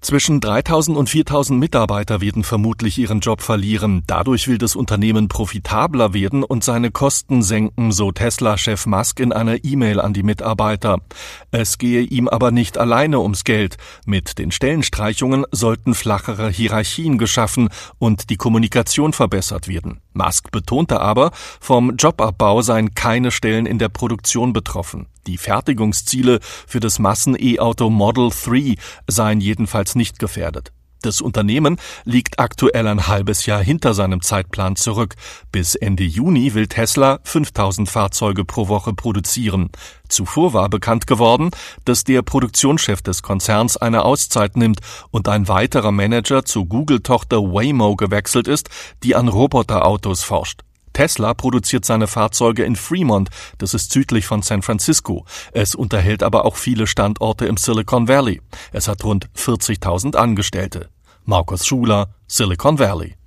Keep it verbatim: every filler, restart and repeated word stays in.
Zwischen dreitausend und viertausend Mitarbeiter werden vermutlich ihren Job verlieren. Dadurch will das Unternehmen profitabler werden und seine Kosten senken, so Tesla-Chef Musk in einer E-Mail an die Mitarbeiter. Es gehe ihm aber nicht alleine ums Geld. Mit den Stellenstreichungen sollten flachere Hierarchien geschaffen und die Kommunikation verbessert werden. Musk betonte aber, vom Jobabbau seien keine Stellen in der Produktion betroffen. Die Fertigungsziele für das Massen-E-Auto Model drei seien jedenfalls nicht gefährdet. Das Unternehmen liegt aktuell ein halbes Jahr hinter seinem Zeitplan zurück. Bis Ende Juni will Tesla fünftausend Fahrzeuge pro Woche produzieren. Zuvor war bekannt geworden, dass der Produktionschef des Konzerns eine Auszeit nimmt und ein weiterer Manager zur Google-Tochter Waymo gewechselt ist, die an Roboterautos forscht. Tesla produziert seine Fahrzeuge in Fremont, das ist südlich von San Francisco. Es unterhält aber auch viele Standorte im Silicon Valley. Es hat rund vierzigtausend Angestellte. Markus Schuler, Silicon Valley.